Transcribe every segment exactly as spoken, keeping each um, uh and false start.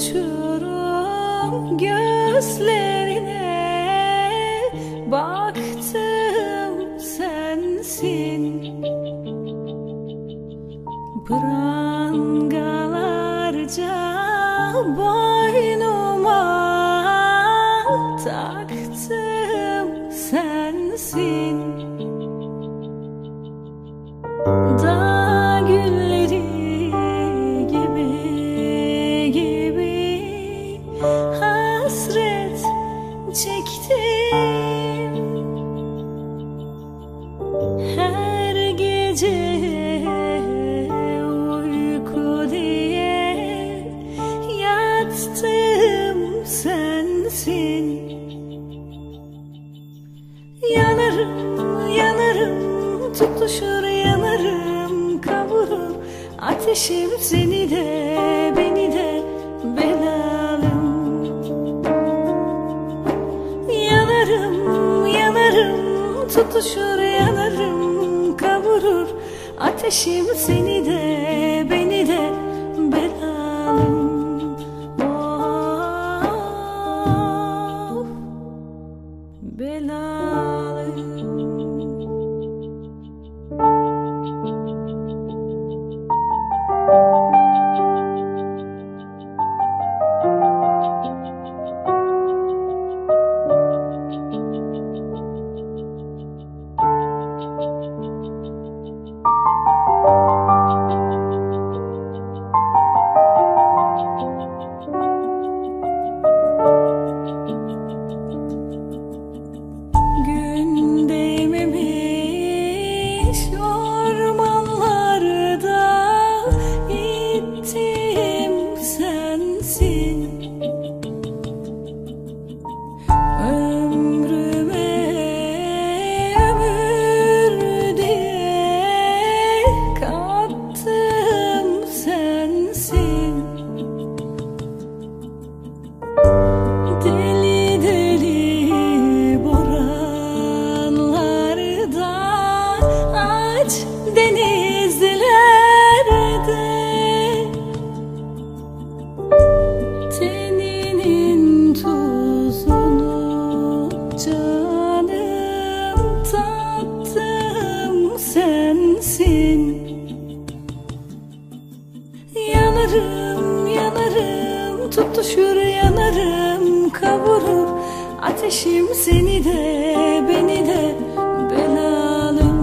tutuşurum gözlerine, baktım sensin. Prangalarca boynuma taktım sensin. Dağ gülleri gibi gibi hasret çektim. Her gece uyku diye yattım sensin. Yanarım, yanarım, tutuşur yanarım, kavurur ateşim seni de beni de belalım. Yanarım, yanarım, tutuşur yanarım, kavurur ateşim seni de beni de belalım. Oh, belalım. Denizlerde teninin tuzunu canım tattım sensin. Yanarım, yanarım, tutuşur yanarım, kavurur ateşim seni de beni de belalım.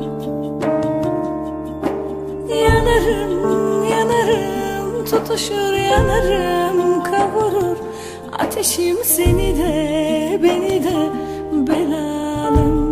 Yanarım, yanarım, tutuşur yanarım, kavurur ateşim seni de beni de belalım.